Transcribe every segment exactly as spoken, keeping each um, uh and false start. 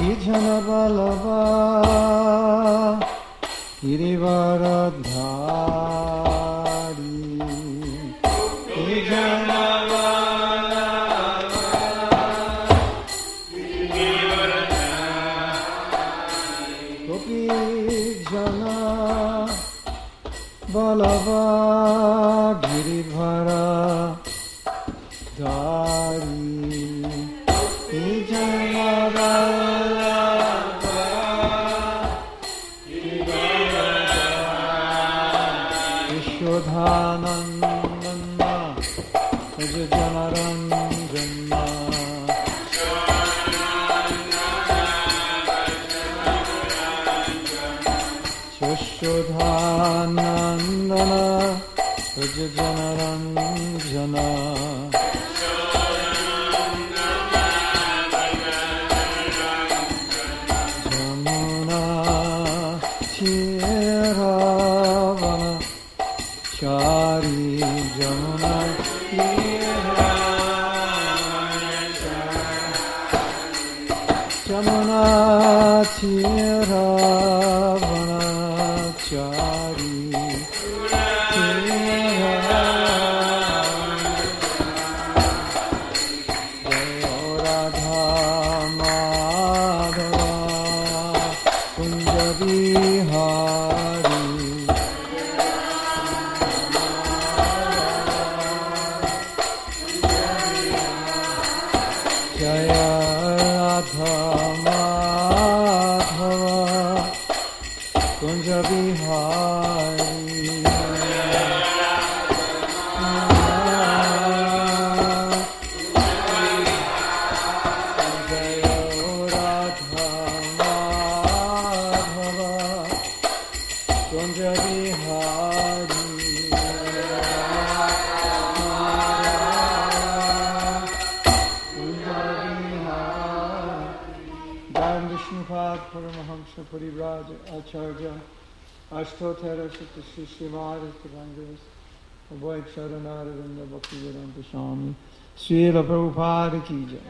Ijana Balava Girivaradhari Ijana Balava Girivaradhari Gopi Jana Balava Girivaradhari Ijana Balava Girivaradhari Vishodhanandana Vajjanaranjana Vishodhanandana Vajjanaranjana Jamuna Tiravana Chari Jamuna Jamuna Tiravana Chari Parivraj Acharya Ashtotara Sutta Shishimara Tavangas Avoid Sharanaravinda Bhaktivedanta Swami Srila Prabhupada Ki Jai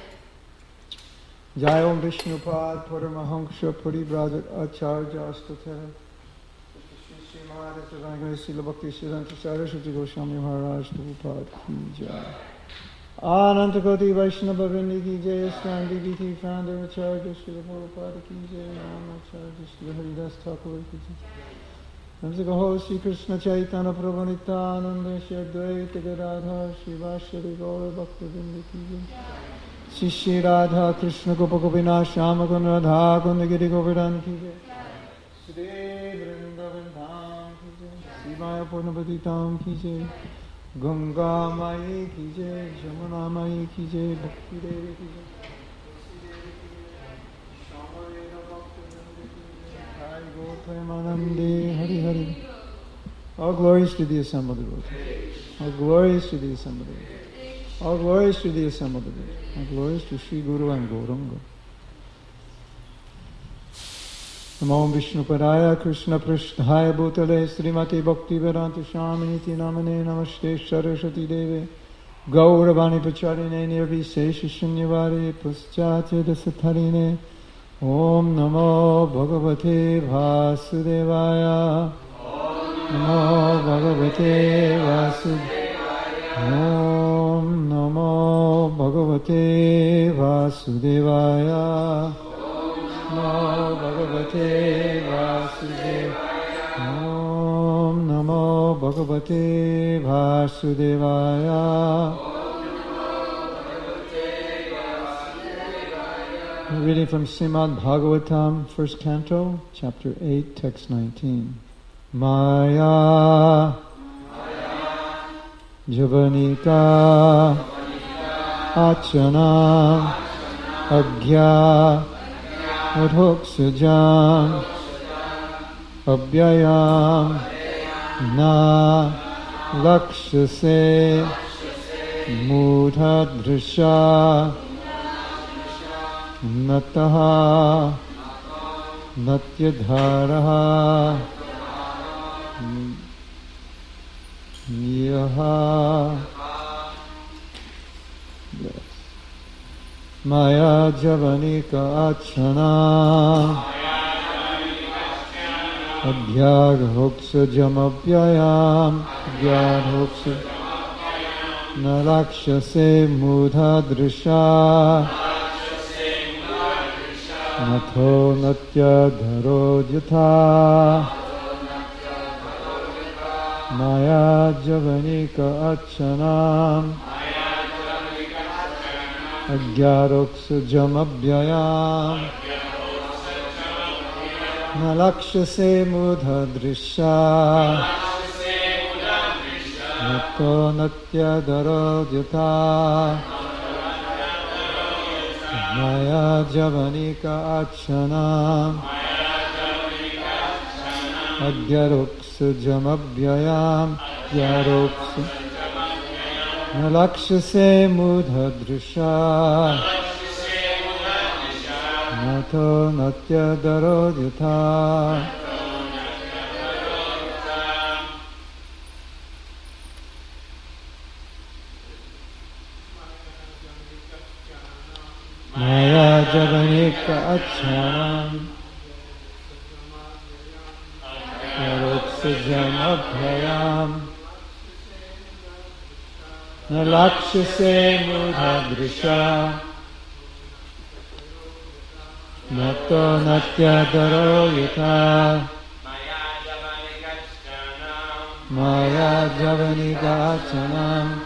Jai Om Vishnupad Paramahamsa Parivraj Acharya Ashtotara Sutta Shishimara Tavangas Srila Bhaktivedanta Saraswati Goswami Maharaj Prabhupada Ki Jai Anantakoti Vaishnava Vindi Ki Jai Swami D B T founder Acharya Srila Prabhupada Ki Jai Rama Acharya Srila Haridas Thakur Ki Jai Namsaka Ho Sri Krishna Chaitanya Prabhu Nityananda Shri Advaita Gadadhar Shivashari Gaura Bhakta Vindi Ki Jai Shri Shri Radha Krishna Gopa Gopina Shama Gun Radha Gun Giri Govardhan Ki Jai Shri Vrindavan Dham Ki Jai Shri Maya Purnavati Dham Ki Jai Ganga Mai Ki Jai, Jamuna Mai Ki Jai, Bhakti Devi Ki Jai, Shamayana Bhakti Devi Ki Jai, Hari Gopamanande, Hari Hari. All glories to the assembled devotees. All glories to the assembled devotees. All glories to the assembled devotees. All glories to Sri Guru and Gauranga. Namo Vishnupadaya Krishna Pristhaya Bhutale Srimati Bhakti Vedanta Swaminiti Namane Namaste Saraswati Deve Gauravani Pacharine Nirvisesha Shunyavare Paschatya Dasatharine Om Namo Bhagavate Vasudevaya Namo Bhagavate Vasudevaya Om Namo Bhagavate Vasudevaya Namo Bhagavate Vasudevaya Om Namo Bhagavate Vasudevaya. Reading from Srimad Bhagavatam, first canto, chapter eight, text nineteen. Maya Javanika Achana Agya Adhoksajam Abhyayam Na Lakshase Mudhadrisha Nataha Natyadharaha Yaha Maya Javanika Achana Adhyagahoksa Jamabhyayam Adhyagahoksa Nalakshase Mudha Drisha Natho Natya Dharo Yatha Maya Javanika Achanam Agyaroksa Jamabhyayam Nalakshase Mudha Drisha Natho Natya Dharo Yatha Maya Javanika Achanam Agyaroksa Jamabhyayam Agyaroksa Nalakshase Mudha Drisha Natho Natya Dharo Yatha Maya Javanika Achanam Agyaroksa Jamabhyayam Nalakshase Mudha Drisha Natho Natya Dharo Yatha Maya Javanika Achanam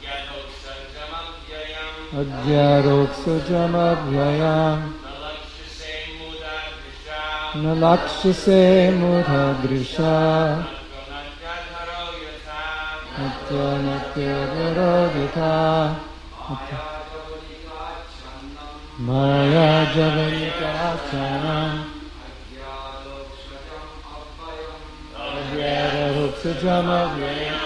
Agyaroksa Jamabhyayam Nalakshase Mudha Drisha Natya Natya Dharo Yatha Maya Javanika Achanam Agyaroksa Jamabhyayam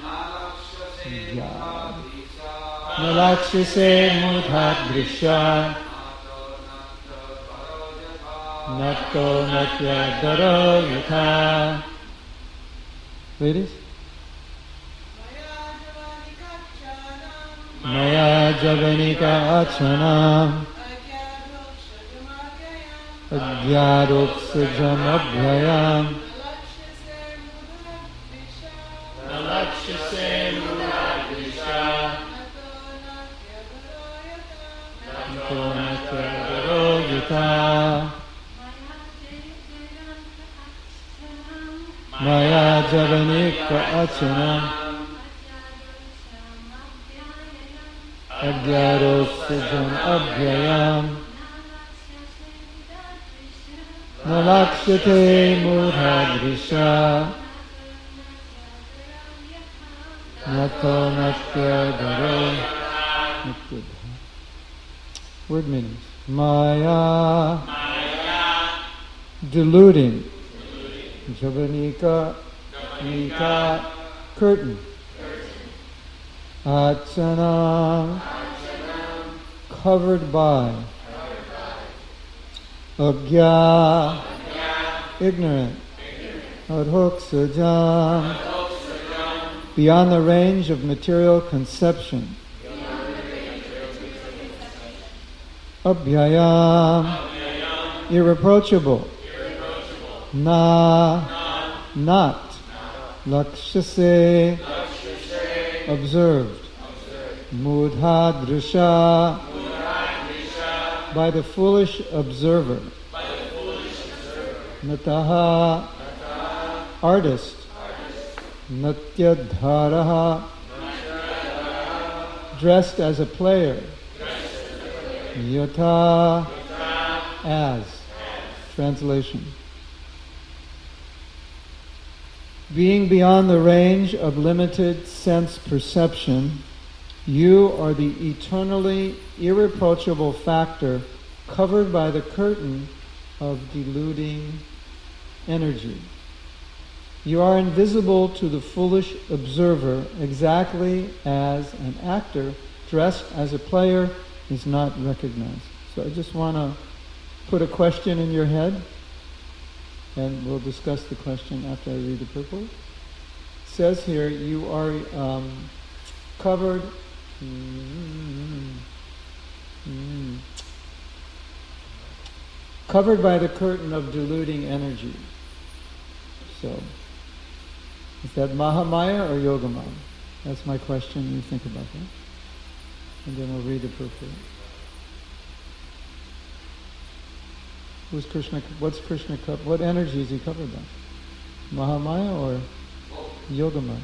Nalakshase Mudha Drisha Natho Natya Dharo Yatha. Ladies? Maya Javanika Achanam Agyaroksa Jamabhyayam Nalakshase Mudha Drisha Natho Natya Dharo Yatha Maya Javanika Achanam Agyaroksa Jamabhyayam Nalakshate Mudha Drisha Natho Natya Dharo. Word meanings. Maya, deluding. Javanika, Nika, curtain. Achanam, covered by. Agya, ignorant. Adhoksajam, beyond the range of material conception. Abhyayam, irreproachable. Na, not. Lakshase, observed. Mudha Drisha, by the foolish observer. Nataha, artist. Natya Dharaha, dressed as a player. Yatha, as. Translation. Being beyond the range of limited sense perception, you are the eternally irreproachable factor covered by the curtain of deluding energy. You are invisible to the foolish observer exactly as an actor dressed as a player is not recognized. So I just want to put a question in your head, and we'll discuss the question after I read the purport. It says here, you are um, covered, mm, Mm. Covered by the curtain of diluting energy. So, is that Mahamaya or Yogamaya? That's my question. You think about that. And then we'll read the purport. Who's Krishna? What's Krishna? What energy is he covered by? Mahamaya or Yogamaya?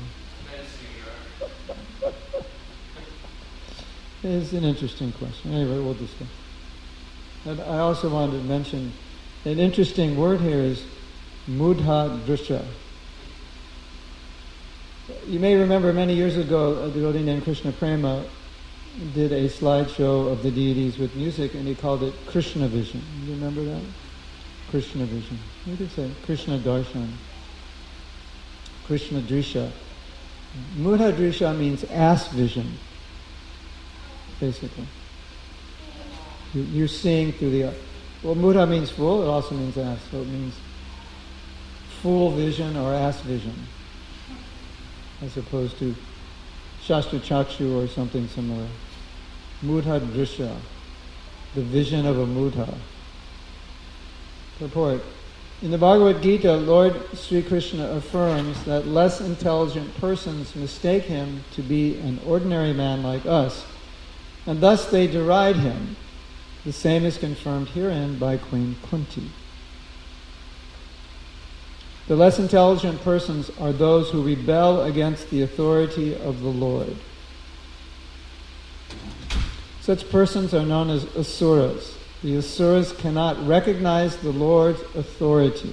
It's an interesting question. Anyway, we'll discuss. And I also wanted to mention an interesting word here is mudha drisha. You may remember many years ago, a devotee named Krishna Prema did a slideshow of the deities with music, and he called it Krishna Vision. You remember that? Krishna Vision. You could say Krishna Darshan. Krishna Drisha. Mudha Drisha means ass vision, basically. You're seeing through the... Well, mudha means full, it also means ass, so it means full vision or ass vision, as opposed to Shastra Chakshu or something similar. Mudha Drisha, the vision of a mudha. Purport. In the Bhagavad Gita, Lord Sri Krishna affirms that less intelligent persons mistake him to be an ordinary man like us, and thus they deride him. The same is confirmed herein by Queen Kunti. The less intelligent persons are those who rebel against the authority of the Lord. Such persons are known as asuras. The asuras cannot recognize the Lord's authority.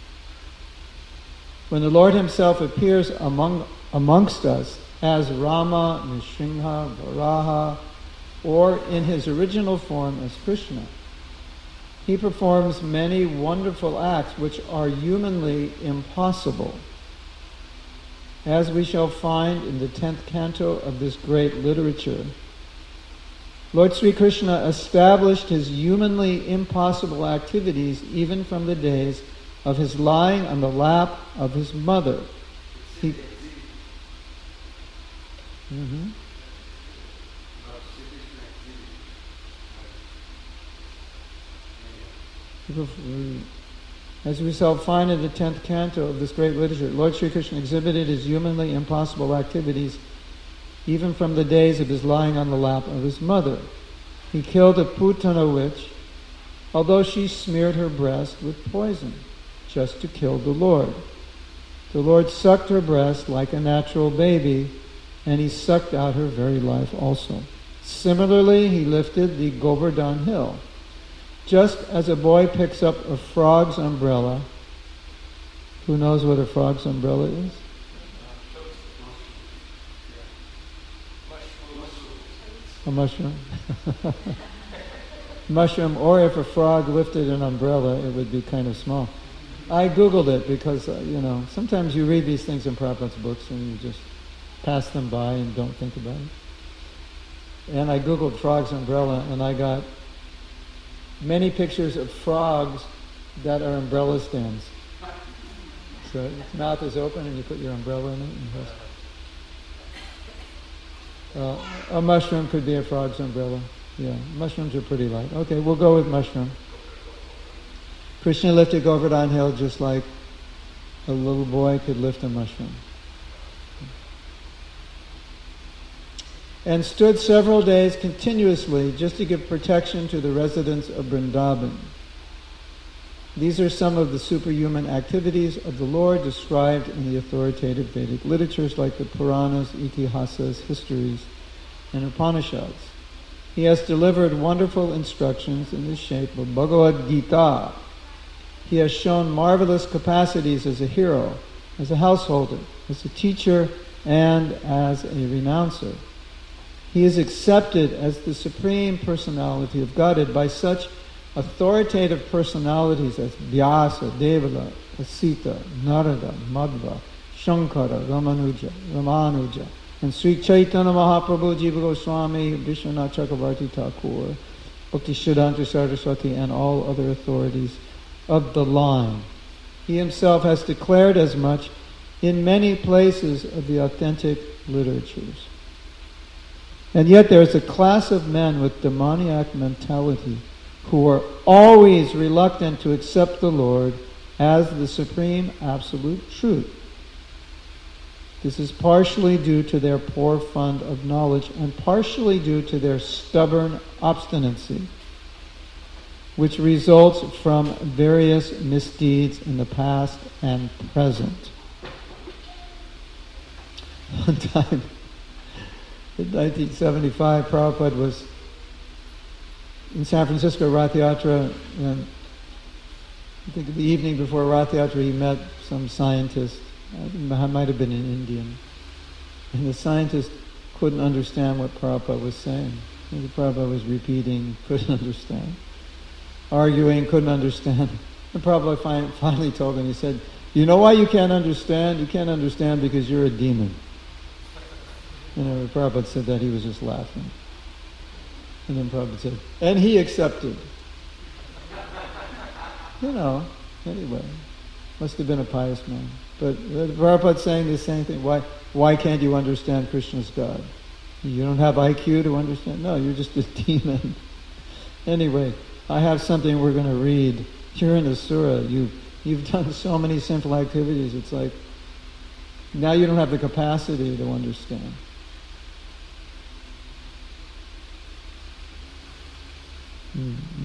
When the Lord himself appears among amongst us as Rama, Nrsimha, Varaha, or in his original form as Krishna, he performs many wonderful acts which are humanly impossible. As we shall find in the tenth canto of this great literature, Lord Sri Krishna established his humanly impossible activities even from the days of his lying on the lap of his mother. He, mm-hmm. As we shall find in the tenth canto of this great literature, Lord Sri Krishna exhibited his humanly impossible activities even from the days of his lying on the lap of his mother. He killed a Putana witch, although she smeared her breast with poison, just to kill the Lord. The Lord sucked her breast like a natural baby, and he sucked out her very life also. Similarly, he lifted the Govardhan hill. Just as a boy picks up a frog's umbrella, who knows what a frog's umbrella is? A mushroom. Mushroom, or if a frog lifted an umbrella, it would be kind of small. I Googled it because, uh, you know, sometimes you read these things in Prabhupada's books and you just pass them by and don't think about it. And I Googled frog's umbrella and I got many pictures of frogs that are umbrella stands. So its mouth is open and you put your umbrella in it. And uh, a mushroom could be a frog's umbrella. Yeah, mushrooms are pretty light. Okay, we'll go with mushroom. Krishna lifted Govardhan hill just like a little boy could lift a mushroom. And stood several days continuously just to give protection to the residents of Vrindavan. These are some of the superhuman activities of the Lord described in the authoritative Vedic literatures like the Puranas, Itihasas, histories, and Upanishads. He has delivered wonderful instructions in the shape of Bhagavad Gita. He has shown marvelous capacities as a hero, as a householder, as a teacher, and as a renouncer. He is accepted as the Supreme Personality of Godhead by such authoritative personalities as Vyasa, Devala, Asita, Narada, Madhva, Shankara, Ramanuja, Ramanuja, and Sri Chaitanya Mahaprabhu, Jiva Goswami, Vishwanath Chakravarti Thakur, Bhaktisiddhanta Saraswati, and all other authorities of the line. He himself has declared as much in many places of the authentic literatures. And yet there's a class of men with demoniac mentality who are always reluctant to accept the Lord as the supreme absolute truth. This is partially due to their poor fund of knowledge and partially due to their stubborn obstinacy, which results from various misdeeds in the past and present. One time, in nineteen seventy-five, Prabhupada was in San Francisco, Rath Yatra, and I think the evening before Rath Yatra he met some scientist. I might have been an Indian. And the scientist couldn't understand what Prabhupada was saying. And Prabhupada was repeating, couldn't understand. Arguing, couldn't understand. And Prabhupada finally told him, he said, you know why you can't understand? You can't understand because you're a demon. You know, when Prabhupada said that, he was just laughing. And then Prabhupada said, and he accepted. You know, anyway, must have been a pious man. But Prabhupada's saying the same thing. Why, why can't you understand Krishna's God? You don't have I Q to understand? No, you're just a demon. Anyway, I have something we're going to read. You're in Asura. You, you've done so many sinful activities. It's like, now you don't have the capacity to understand. Mm-hmm.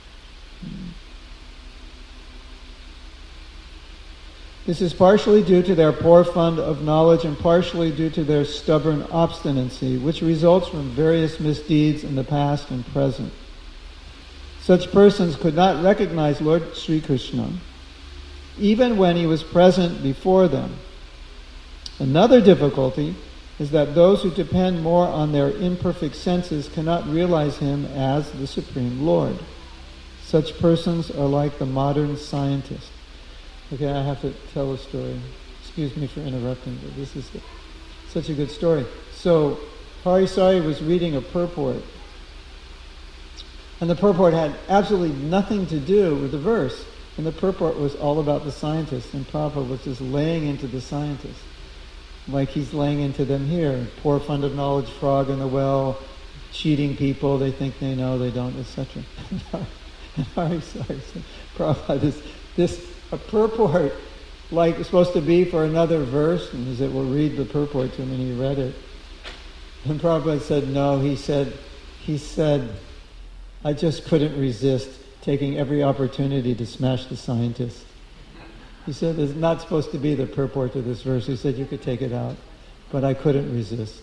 This is partially due to their poor fund of knowledge and partially due to their stubborn obstinacy, which results from various misdeeds in the past and present. Such persons could not recognize Lord Sri Krishna, even when he was present before them. Another difficulty is that those who depend more on their imperfect senses cannot realize him as the Supreme Lord. Such persons are like the modern scientist. Okay, I have to tell a story. Excuse me for interrupting, but this is such a good story. So, Harisari was reading a purport, and the purport had absolutely nothing to do with the verse, and the purport was all about the scientist, and Prabhupada was just laying into the scientist, like he's laying into them here. Poor fund of knowledge, frog in the well, cheating people, they think they know, they don't, et cetera. And Harisari said, Prabhupada, this, this a purport like it's supposed to be for another verse, and he said, well, read the purport to him, and he read it. And Prabhupada said, no, he said, he said, I just couldn't resist taking every opportunity to smash the scientist. He said, it's not supposed to be the purport to this verse. He said, you could take it out, but I couldn't resist.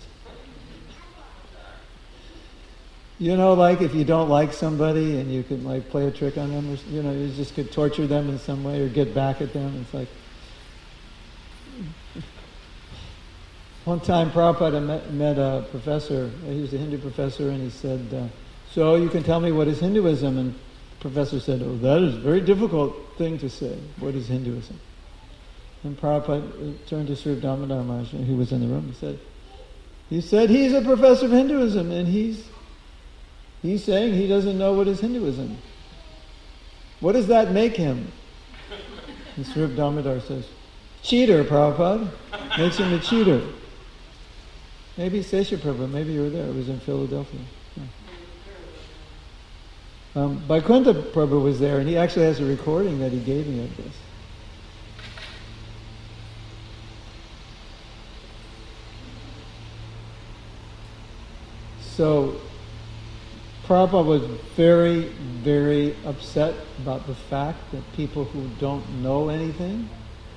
You know, like if you don't like somebody and you could like play a trick on them, or, you know, you just could torture them in some way or get back at them. It's like, one time Prabhupada met, met a professor, he was a Hindu professor, and he said, uh, so you can tell me what is Hinduism? And the professor said, oh, that is a very difficult thing to say. What is Hinduism? And Prabhupada turned to Sri Damodar Maharaj, who was in the room, he said, he said he's a professor of Hinduism, and he's He's saying he doesn't know what is Hinduism. What does that make him? And Sri Damodar says, cheater, Prabhupada. Makes him a cheater. Maybe Sesha Prabhupada, maybe you were there. It was in Philadelphia. Yeah. Um, Vaikuntha Prabhu was there, and he actually has a recording that he gave me of this. So, Prabhupada was very, very upset about the fact that people who don't know anything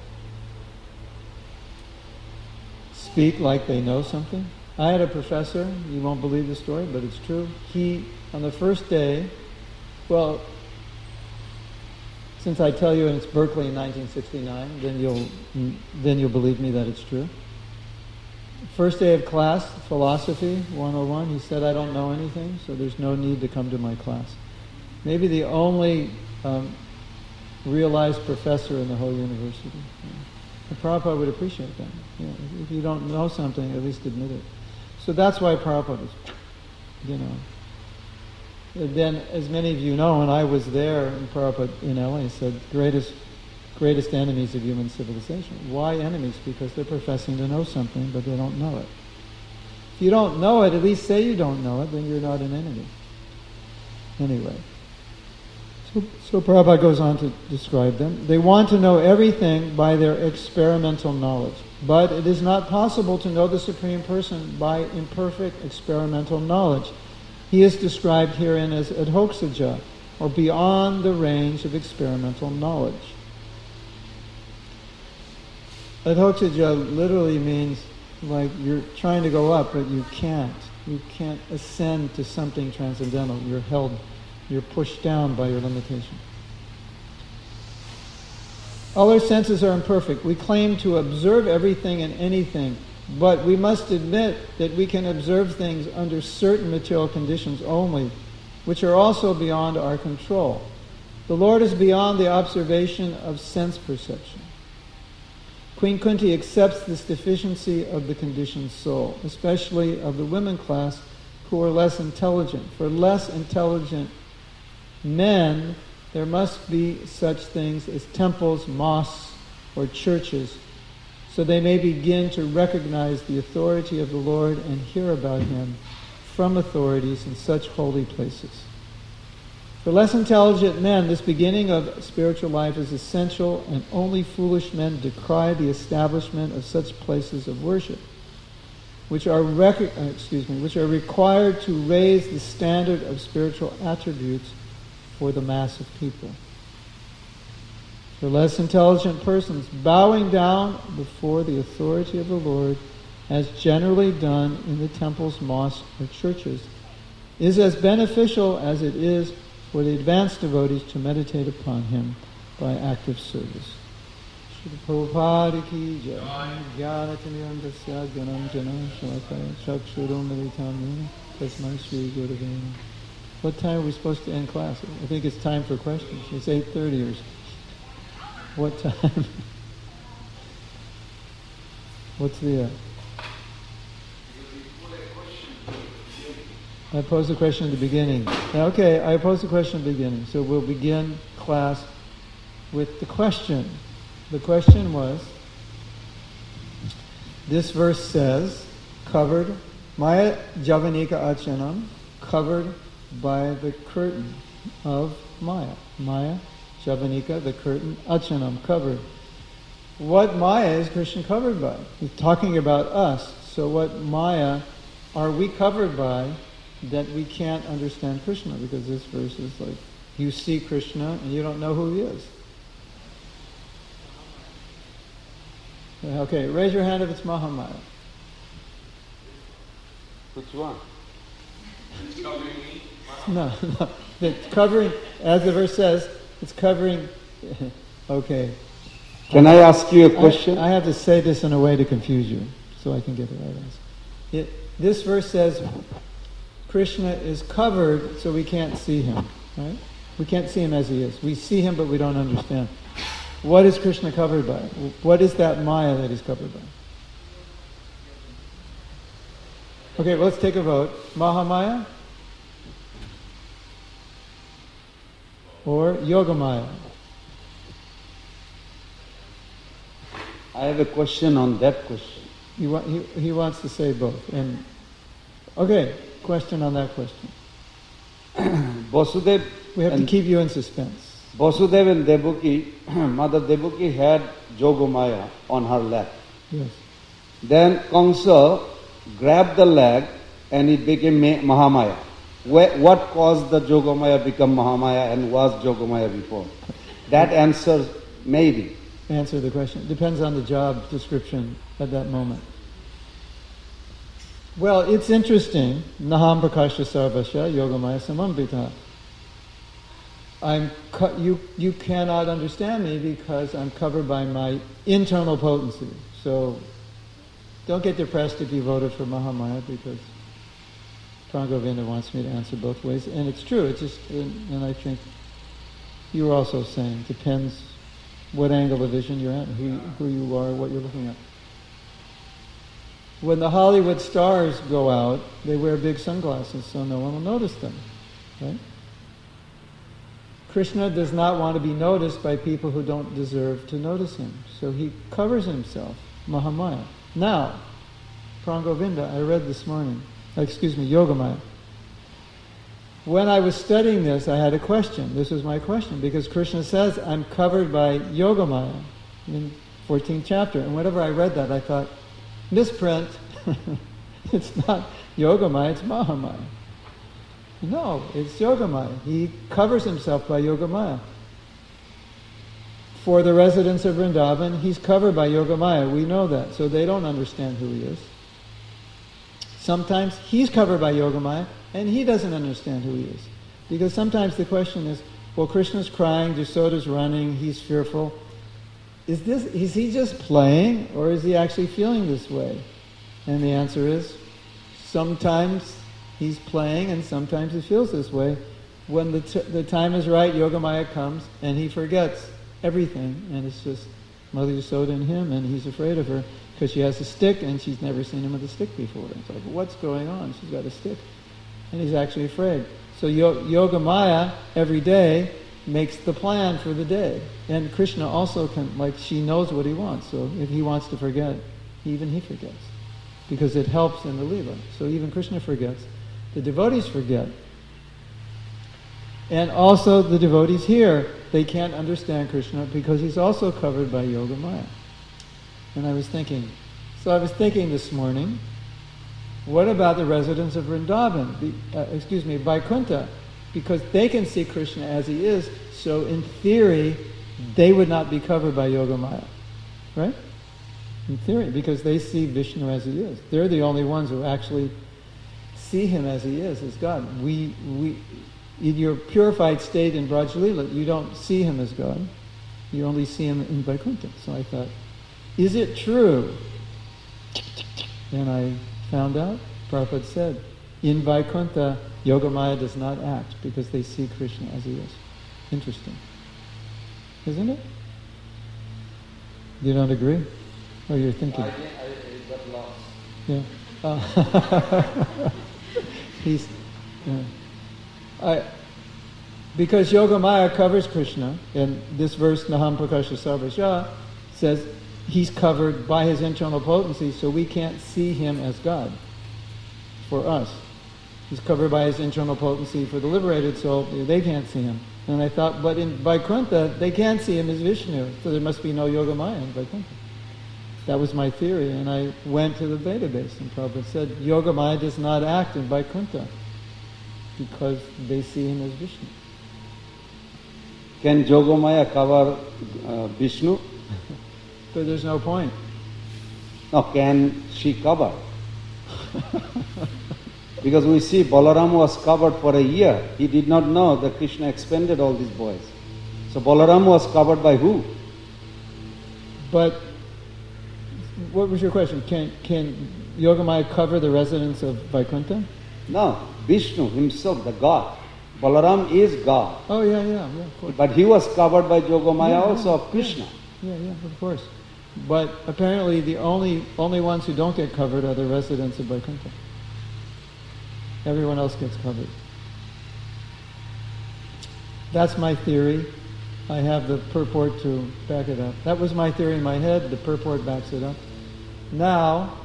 speak like they know something. I had a professor, you won't believe the story, but it's true. He, on the first day, well, since I tell you and it's Berkeley in nineteen sixty-nine, then you'll then you'll believe me that it's true. First day of class, philosophy one oh one, he said, I don't know anything, so there's no need to come to my class. Maybe the only um, realized professor in the whole university. Yeah. And Prabhupada would appreciate that. Yeah, if you don't know something, at least admit it. So that's why Prabhupada is, you know. And then, as many of you know, when I was there, and Prabhupada in L A said, greatest greatest enemies of human civilization. Why enemies? Because they're professing to know something, but they don't know it. If you don't know it, at least say you don't know it, then you're not an enemy. Anyway. So, so Prabhupada goes on to describe them. They want to know everything by their experimental knowledge. But it is not possible to know the Supreme Person by imperfect experimental knowledge. He is described herein as adhoksaja, or beyond the range of experimental knowledge. Adhoksaja literally means like you're trying to go up, but you can't. You can't ascend to something transcendental. You're held, you're pushed down by your limitation. All our senses are imperfect. We claim to observe everything and anything, but we must admit that we can observe things under certain material conditions only, which are also beyond our control. The Lord is beyond the observation of sense perception. Queen Kunti accepts this deficiency of the conditioned soul, especially of the women class who are less intelligent. For less intelligent men, there must be such things as temples, mosques, or churches, so they may begin to recognize the authority of the Lord and hear about Him from authorities in such holy places. For less intelligent men, this beginning of spiritual life is essential, and only foolish men decry the establishment of such places of worship, which are rec- uh, excuse me, which are required to raise the standard of spiritual attributes for the mass of people. For less intelligent persons, bowing down before the authority of the Lord, as generally done in the temples, mosques, or churches, is as beneficial as it is for the advanced devotees to meditate upon Him by active service. Srila Prabhupada ki jai. Jnanatinam dasya gyanam janam shalakaya chakshurum militam yena tasmai Shri Gurave Namaha. What time are we supposed to end class? I think it's time for questions. It's eight thirty or so. What time? What's the... Uh, I posed a question at the beginning. Okay, I posed a question at the beginning. So we'll begin class with the question. The question was, this verse says, covered, Maya Javanika Achanam, covered by the curtain of Maya. Maya Javanika, the curtain, Achanam, covered. What Maya is Krishna covered by? He's talking about us. So what Maya are we covered by that we can't understand Krishna? Because this verse is like, you see Krishna and you don't know who He is. Okay, raise your hand if it's Mahamaya. Which one? It's covering me. No, no. It's covering, as the verse says, it's covering... Okay. Can I ask you a question? I, I have to say this in a way to confuse you, so I can get the right answer. It, this verse says, Krishna is covered, so we can't see Him, right? We can't see Him as He is. We see Him, but we don't understand. What is Krishna covered by? What is that Maya that He's covered by? Okay, well, let's take a vote. Mahamaya? Or Yogamaya? I have a question on that question. He, wa- he, he wants to say both. And okay, question on that question. Vasudev... We have to keep you in suspense. Vasudev and Devaki, Mother Devaki had Yogamaya on her lap. Yes. Then Kamsa grabbed the leg and it became Mahamaya. Where, what caused the Yogamaya become Mahamaya and was Yogamaya before? That answers maybe. Answer the question. It depends on the job description at that moment. Well, it's interesting. Naham prakasha sarvasya yogamaya samambita. I'm cu- you you cannot understand me because I'm covered by my internal potency. So don't get depressed if you voted for Mahamaya, because Prangovinda wants me to answer both ways, and it's true. It's just, and, and I think you were also saying it depends what angle of vision you're at, who who you are, what you're looking at. When the Hollywood stars go out, they wear big sunglasses so no one will notice them, right? Krishna does not want to be noticed by people who don't deserve to notice Him, so He covers Himself, Mahamaya. Now, Prangovinda, I read this morning, excuse me, Yogamaya. When I was studying this, I had a question. This was my question, because Krishna says, I'm covered by Yogamaya in fourteenth chapter. And whenever I read that, I thought, misprint. It's not Yogamaya, it's Mahamaya. No, it's Yogamaya. He covers himself by Yogamaya. For the residents of Vrindavan, he's covered by Yogamaya. We know that. So they don't understand who he is. Sometimes he's covered by Yogamaya, and he doesn't understand who he is. Because sometimes the question is, well, Krishna's crying, Yasoda's running, he's fearful. Is this, is he just playing, or is he actually feeling this way? And the answer is, sometimes he's playing and sometimes he feels this way. When the, t- the time is right, Yogamaya comes and he forgets everything, and it's just Mother Yasoda and him, and he's afraid of her because she has a stick and she's never seen him with a stick before. It's like, what's going on? She's got a stick. And he's actually afraid. So Yo- Yogamaya every day makes the plan for the day. And Krishna also can, like, she knows what he wants. So if he wants to forget, even he forgets. Because it helps in the Leela. So even Krishna forgets. The devotees forget. And also the devotees here, they can't understand Krishna because he's also covered by Yogamaya. And I was thinking, so I was thinking this morning, what about the residents of Vrindavan, the, uh, excuse me, Vaikuntha? Because they can see Krishna as he is, so in theory, they would not be covered by Yogamaya. Right? In theory, because they see Vishnu as he is. They're the only ones who actually see him as he is, as God. We, we, in your purified state in Braj Lila, you don't see him as God. You only see him in Vaikuntha. So I thought, is it true? And I found out, Prabhupada said, in Vaikuntha, Yogamaya does not act because they see Krishna as he is. Interesting. Isn't it? You don't agree? Oh, you're thinking. I, I got lost. Yeah. Uh, he's. Yeah. I, because Yogamaya covers Krishna, and this verse, Naham Prakasha Sarvasya, says he's covered by his internal potency, so we can't see him as God for us. He's covered by his internal potency for the liberated soul, they can't see him. And I thought, but in Vaikuntha, they can see him as Vishnu, so there must be no Yogamaya in Vaikuntha. That was my theory, and I went to the database, and Prabhupada said, Yogamaya does not act in Vaikuntha because they see him as Vishnu. Can Yogamaya cover uh, Vishnu? But there's no point. No, can she cover? Because we see Balaram was covered for a year. He did not know that Krishna expended all these boys. So Balaram was covered by who? But what was your question? Can can Yogamaya cover the residents of Vaikuntha? No, Vishnu himself, the God. Balaram is God. Oh yeah, yeah, yeah, of course. But he was covered by Yogamaya Yeah, also yeah, of Krishna. Yeah, yeah, of course. But apparently the only only ones who don't get covered are the residents of Vaikuntha. Everyone else gets covered. That's my theory. I have the purport to back it up. That was my theory in my head. The purport backs it up. Now,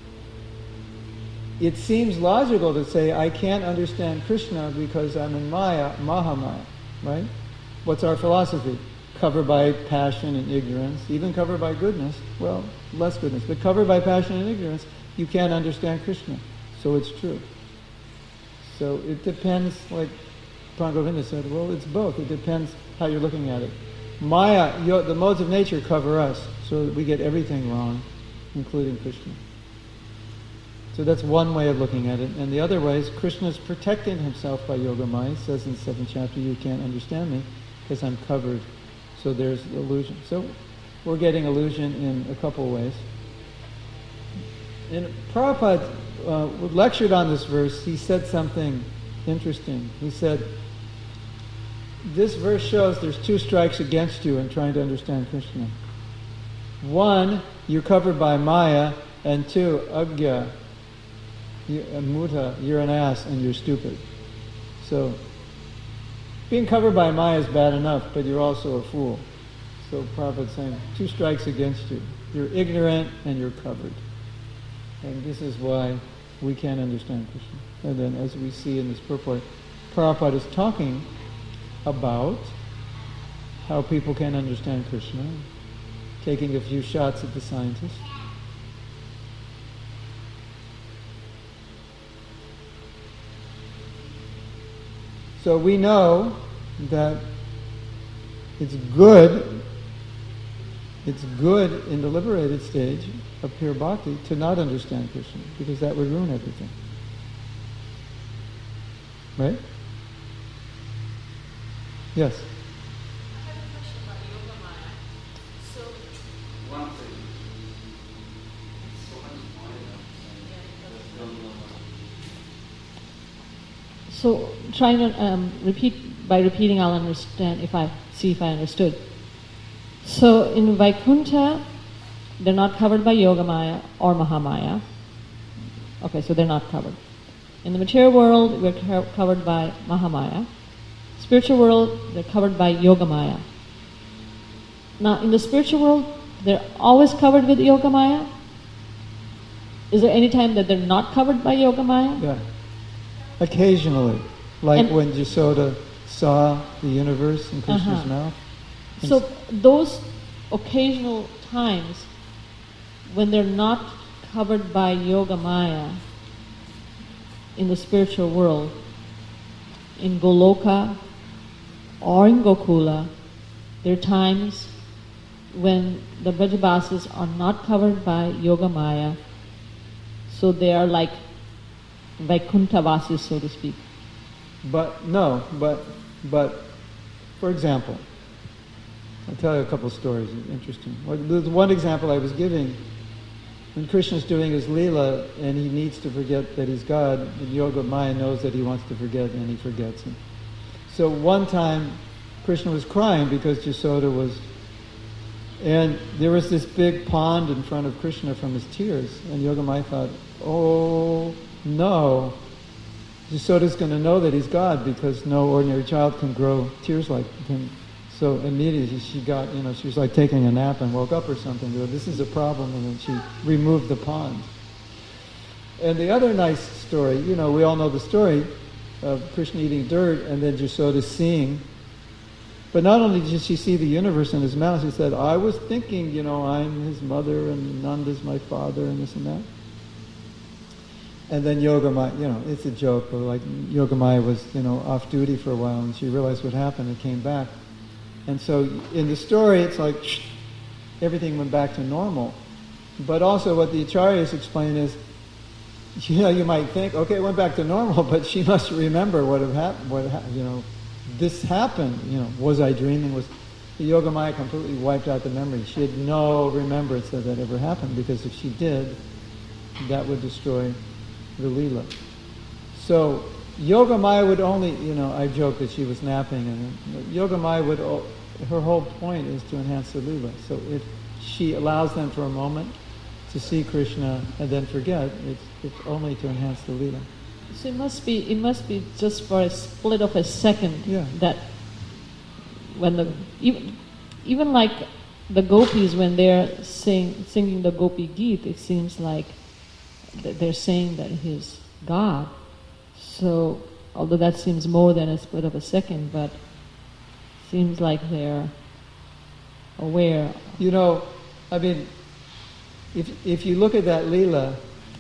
it seems logical to say I can't understand Krishna because I'm in Maya, Mahamaya, right? What's our philosophy? Covered by passion and ignorance, even covered by goodness, well, less goodness, but covered by passion and ignorance, you can't understand Krishna. So it's true. So it depends, like Prangovinda said, well, it's both. It depends how you're looking at it. Maya, yo, the modes of nature cover us, so that we get everything wrong, including Krishna. So that's one way of looking at it. And the other way is Krishna is protecting himself by Yogamaya. He says in the seventh chapter, you can't understand me because I'm covered. So there's illusion. So we're getting illusion in a couple ways. And Prabhupada uh, lectured on this verse. He said something interesting. He said, this verse shows there's two strikes against you in trying to understand Krishna. One, you're covered by Maya, and two, Agya, you, uh, Muta, you're an ass and you're stupid. So, being covered by Maya is bad enough, but you're also a fool. So Prabhupada's saying, two strikes against you. You're ignorant and you're covered. And this is why we can't understand Krishna. And then as we see in this purport, Prabhupada is talking about how people can understand Krishna, taking a few shots at the scientists. So we know that it's good, it's good in the liberated stage of pure bhakti to not understand Krishna, because that would ruin everything. Right? Yes? I have a question about Yoga Maya. So, One thing. So much more. so trying to um, repeat, by repeating I'll understand if I see if I understood. So in Vaikuntha, they're not covered by Yoga Maya or Mahamaya. Okay, so they're not covered. In the material world, we're co- covered by Mahamaya. Spiritual world, they're covered by Yoga Maya. Now, in the spiritual world, they're always covered with Yoga Maya. Is there any time that they're not covered by Yoga Maya? Yeah. Occasionally. Like And- when Yasoda saw the universe in Krishna's Uh-huh. mouth. And So those occasional times when they're not covered by Yoga Maya in the spiritual world, in Goloka or in Gokula, there are times when the Brajavasis are not covered by Yoga Maya, so they are like Vaikuntha-vasis, so to speak. But no, but but for example, I'll tell you a couple of stories. Interesting. Like, the one example I was giving, when Krishna's doing his Leela and he needs to forget that he's God, the Yoga Maya knows that he wants to forget and he forgets him. So one time Krishna was crying because Yasoda was, and there was this big pond in front of Krishna from his tears, and Yoga Maya thought, oh no, Yasoda's going to know that he's God because no ordinary child can grow tears like him. So immediately she got, you know, she was like taking a nap and woke up or something. Go, this is a problem, and then she removed the pond. And the other nice story, you know, we all know the story of Krishna eating dirt and then Yasoda seeing. But not only did she see the universe in his mouth, she said, I was thinking, you know, I'm his mother and Nanda's my father and this and that. And then Yoga Maya, you know, it's a joke, but like Yoga Maya was, you know, off duty for a while and she realized what happened and came back. And so in the story, it's like everything went back to normal. But also what the Acharyas explain is, you know, you might think, okay, it went back to normal, but she must remember what had happened, what ha- you know, this happened, you know, was I dreaming? Was the Yoga Maya completely wiped out the memory. She had no remembrance that that ever happened, because if she did, that would destroy the Leela. So Yoga Maya would only, you know, I joke that she was napping, and Yoga Maya would, her whole point is to enhance the Leela. So if she allows them for a moment to see Krishna and then forget, it's, it's only to enhance the Leela. So it must be, it must be just for a split of a second Yeah. that when the, even, even like the gopis, when they're sing, singing the Gopi Geet, it seems like th- they're saying that he's God. So, although that seems more than a split of a second, but seems like they're aware. You know, I mean, if if you look at that Leela,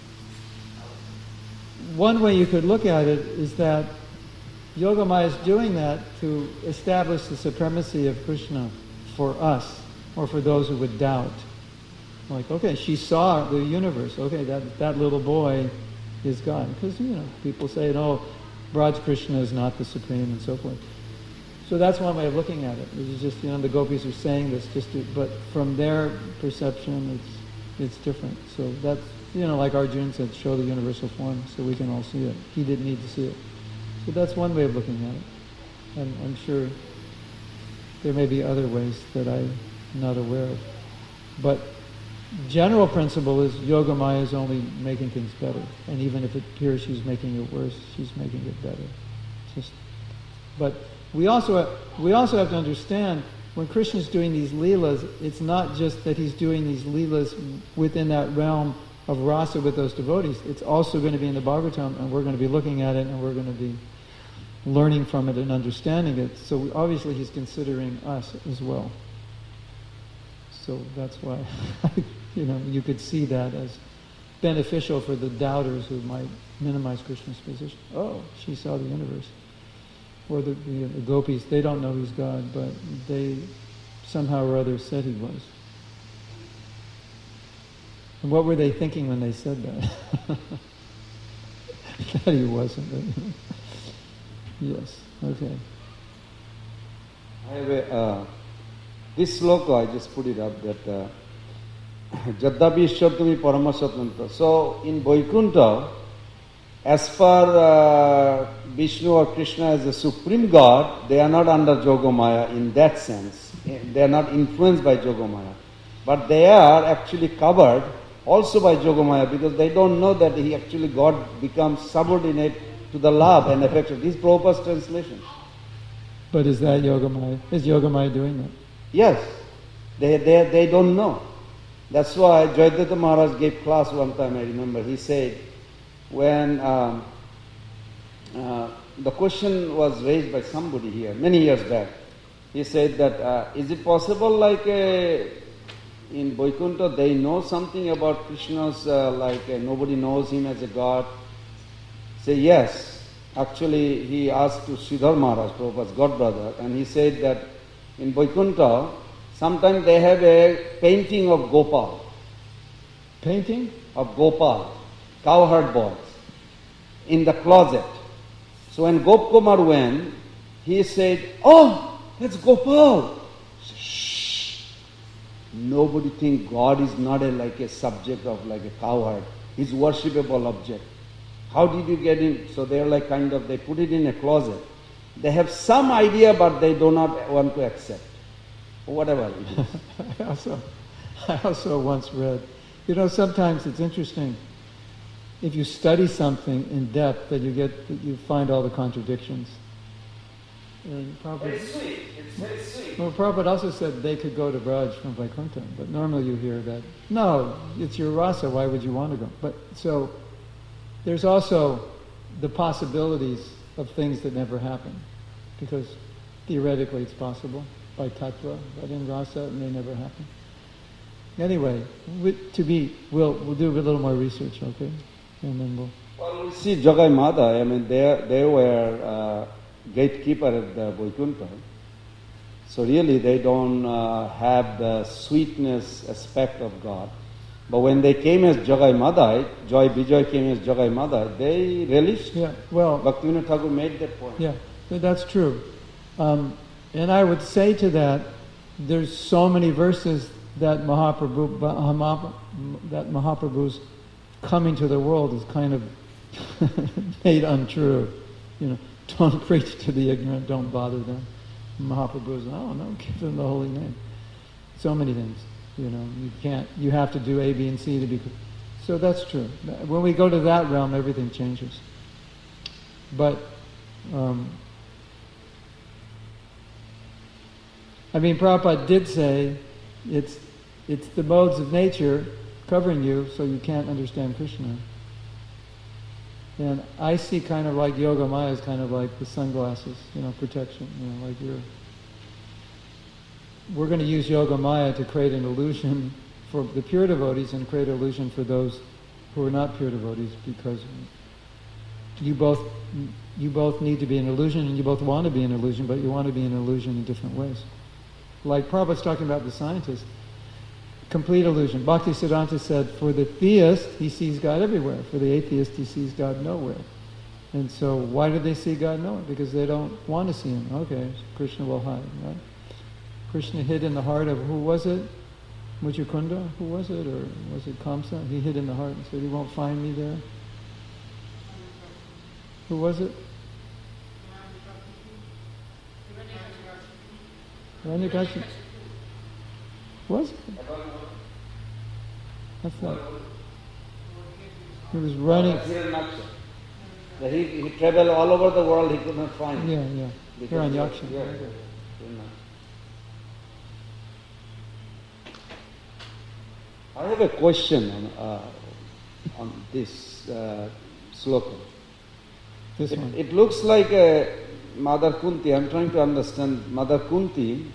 one way you could look at it is that Yoga Maya is doing that to establish the supremacy of Krishna for us, or for those who would doubt. Like, okay, she saw the universe. Okay, that that little boy is God. Because, you know, people say, no, Braj Krishna is not the supreme, and so forth. So that's one way of looking at it. It's just, you know, the gopis are saying this, just to, but from their perception, it's it's different. So that's, you know, like Arjuna said, show the universal form so we can all see it. He didn't need to see it. So that's one way of looking at it. And I'm sure there may be other ways that I'm not aware of. But general principle is Yoga Maya is only making things better. And even if it appears she's making it worse, she's making it better. Just, but we also have, we also have to understand, when Krishna's doing these leelas, it's not just that he's doing these leelas within that realm of rasa with those devotees, it's also going to be in the Bhagavatam, and we're going to be looking at it, and we're going to be learning from it and understanding it. So obviously he's considering us as well. So that's why, you know, you could see that as beneficial for the doubters who might minimize Krishna's position. Oh, she saw the universe. Or the, the, the gopis, they don't know he's God, but they somehow or other said he was. And what were they thinking when they said that? That he wasn't. Yes, okay. I have a, uh, this sloka, I just put it up, that uh, Jadapi Ishwartami Paramasatmanta. So in Vaikuntha, as far uh, Vishnu or Krishna as the supreme God, they are not under Yogamaya in that sense. They are not influenced by Yogamaya. But they are actually covered also by Yogamaya, because they don't know that he actually, God becomes subordinate to the love and affection. This is Prabhupada's translation. But is that Yogamaya? Is Yogamaya doing that? Yes. They, they, they don't know. That's why Jayadvaita Maharaj gave class one time, I remember. He said, when um, uh, the question was raised by somebody here, many years back, he said that, uh, is it possible like a, in Vaikuntha they know something about Krishna's, uh, like uh, nobody knows him as a God? Say yes. Actually, he asked to Sridhar Maharaj, Prabhupada's godbrother, and he said that in Vaikuntha, sometimes they have a painting of Gopal. Painting? Of Gopal, cowherd boys, in the closet. So when Gopkumar went, he said, oh, that's Gopal. Shh. Nobody think God is not a, like a subject of like a cowherd. He's worshipable object. How did you get in? So they're like kind of, they put it in a closet. They have some idea, but they do not want to accept. Whatever it is. I also, I also once read, you know, sometimes it's interesting, if you study something in depth, that you get, that you find all the contradictions. And Prabhupada, It's sweet. It's very sweet. well, Prabhupada also said they could go to Braj from Vaikuntha, but normally you hear that, no, it's your rasa, why would you want to go? But so, there's also the possibilities of things that never happen, because theoretically it's possible by tattva, but in rasa it may never happen. Anyway, we, to be, we'll we'll do a little more research, okay, and then we'll. Well, we see Jagai Mata. I mean, they they were uh, gatekeeper at the Vaikuntha. So really, they don't uh, have the sweetness aspect of God. But when they came as Jagai Madai, Joy Vijay came as Jagai Madai, they relished. Yeah, well, Bhaktivinoda Thakur made that point. yeah, that's true. Um, and I would say to that, there's so many verses that Mahaprabhu, that Mahaprabhu's coming to the world is kind of made untrue. You know, don't preach to the ignorant, don't bother them. Mahaprabhu's, oh no, give them the holy name. So many things. You know, you can't, you have to do A, B, and C to be... So that's true. When we go to that realm, everything changes. But, um, I mean, Prabhupada did say, it's it's the modes of nature covering you, so you can't understand Krishna. And I see kind of like Yoga Maya is kind of like the sunglasses, you know, protection, you know, like you're... We're going to use Yoga Maya to create an illusion for the pure devotees and create an illusion for those who are not pure devotees, because you both you both need to be an illusion and you both want to be an illusion, but you want to be an illusion in different ways. Like Prabhupada's talking about the scientists, complete illusion. Bhaktisiddhanta said, for the theist, he sees God everywhere. For the atheist, he sees God nowhere. And so why do they see God nowhere? Because they don't want to see him. Okay, so Krishna will hide, right? Krishna hid in the heart of, who was it? Muchukunda? Who was it? Or was it Kamsa? He hid in the heart and said, he won't find me there. Who was it? Hiranyakashipu. Was it? That's not. He was running. He, he traveled all over the world, he could not find. Yeah, yeah. Hiranyaksha. Yeah, yeah. I have a question. Uh, on this uh, sloka. This It, one. it looks like a Mother Kunti. I'm trying to understand Mother Kunti,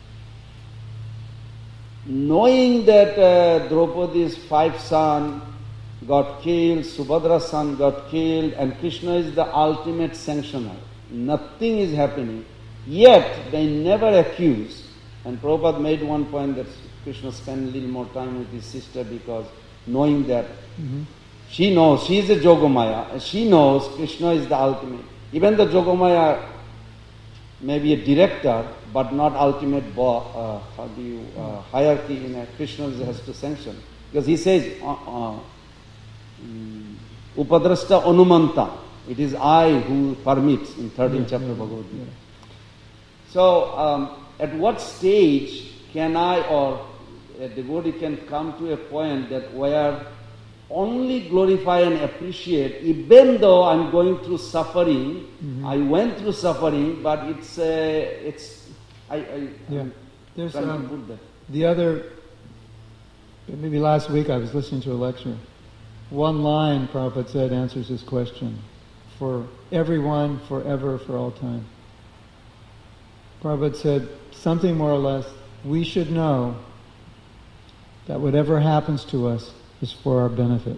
knowing that uh, Draupadi's five sons got killed, Subhadra's son got killed, and Krishna is the ultimate sanctioner. Nothing is happening. Yet they never accuse. And Prabhupada made one point that Krishna spent a little more time with his sister because knowing that Mm-hmm. she knows, she is a Jogamaya, she knows Krishna is the ultimate. Even the Jogamaya may be a director, but not ultimate bo- uh, how do you, uh, hierarchy in a Krishna has to sanction. Because he says, uh, uh, mm, Upadrashta Anumanta, it is I who permits in thirteenth Yeah, chapter yeah, of Bhagavad Gita. yeah. So, um, at what stage can I or a devotee can come to a point that where only glorify and appreciate, even though I'm going through suffering, Mhm. I went through suffering, but it's, uh, it's, I, I, Yeah. I'm There's trying to um, put that. the other, maybe last week I was listening to a lecture. One line Prabhupada said answers this question. For everyone, forever, for all time. Prabhupada said something more or less, we should know that whatever happens to us is for our benefit.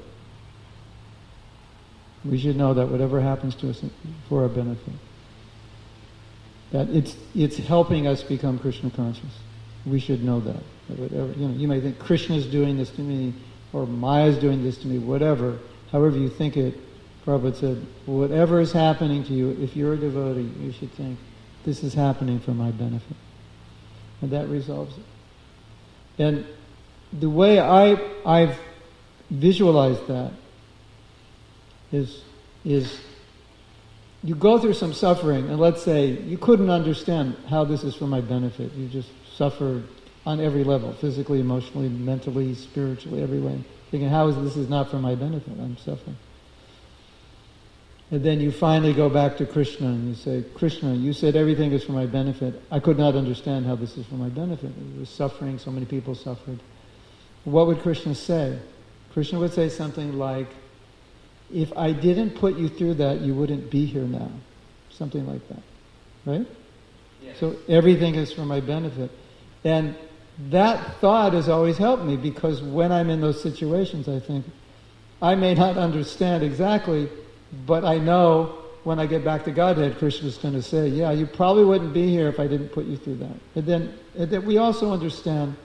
We should know that whatever happens to us is for our benefit. That it's it's helping us become Krishna conscious. We should know that. That whatever, you know, you may think Krishna is doing this to me, or Maya is doing this to me, whatever. However you think it, Prabhupada said, whatever is happening to you, if you're a devotee, you should think, this is happening for my benefit. And that resolves it. And the way I, I've visualized that is, is you go through some suffering, and let's say you couldn't understand how this is for my benefit. You just suffered on every level, physically, emotionally, mentally, spiritually, every way. Thinking, how is this is not for my benefit? I'm suffering. And then you finally go back to Krishna and you say, Krishna, you said everything is for my benefit. I could not understand how this is for my benefit. It was suffering, so many people suffered. What would Krishna say? Krishna would say something like, if I didn't put you through that, you wouldn't be here now. Something like that. Right? Yes. So everything is for my benefit. And that thought has always helped me, because when I'm in those situations, I think, I may not understand exactly, but I know when I get back to Godhead, Krishna's going to say, yeah, you probably wouldn't be here if I didn't put you through that. And then and that we also understand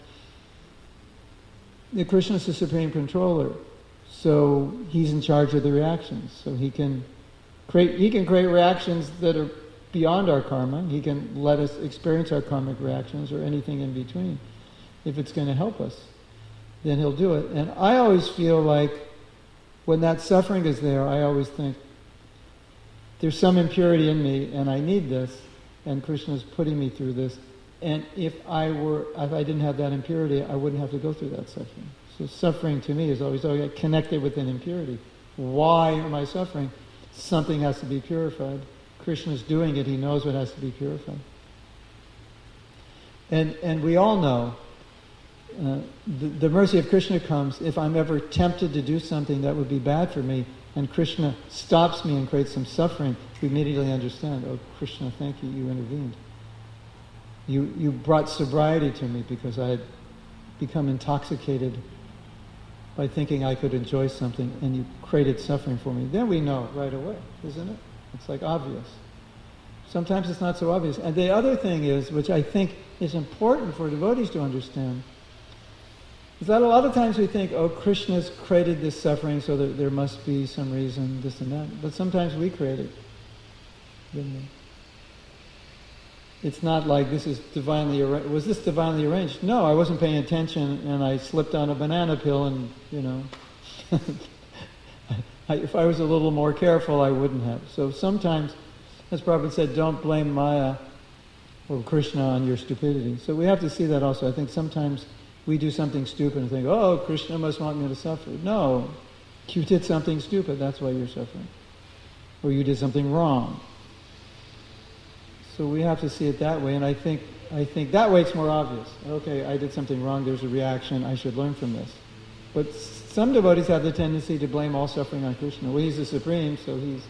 that Krishna is the supreme controller. So he's in charge of the reactions. So he can create he can create reactions that are beyond our karma. He can let us experience our karmic reactions or anything in between. If it's going to help us, then he'll do it. And I always feel like when that suffering is there, I always think, there's some impurity in me and I need this, and Krishna's putting me through this. And if I were, if I didn't have that impurity, I wouldn't have to go through that suffering. So suffering to me is always, always connected with an impurity. Why am I suffering? Something has to be purified. Krishna's doing it, he knows what has to be purified. And and we all know, uh, the, the mercy of Krishna comes if I'm ever tempted to do something that would be bad for me, and Krishna stops me and creates some suffering, we immediately understand, oh Krishna, thank you, you intervened. You you brought sobriety to me because I had become intoxicated by thinking I could enjoy something, and you created suffering for me. Then we know right away, isn't it? It's like obvious. Sometimes it's not so obvious. And the other thing is, which I think is important for devotees to understand, is that a lot of times we think, oh, Krishna's created this suffering, so that there must be some reason, this and that. But sometimes we create it. Didn't we? It's not like this is divinely arranged. Was this divinely arranged? No, I wasn't paying attention and I slipped on a banana peel and, you know, I, if I was a little more careful, I wouldn't have. So sometimes, as Prabhupada said, don't blame Maya or Krishna on your stupidity. So we have to see that also. I think sometimes we do something stupid and think, oh, Krishna must want me to suffer. No, you did something stupid, that's why you're suffering. Or you did something wrong. So we have to see it that way, and I think I think that way it's more obvious. Okay, I did something wrong, there's a reaction, I should learn from this. But some devotees have the tendency to blame all suffering on Krishna. Well, he's the supreme, so he's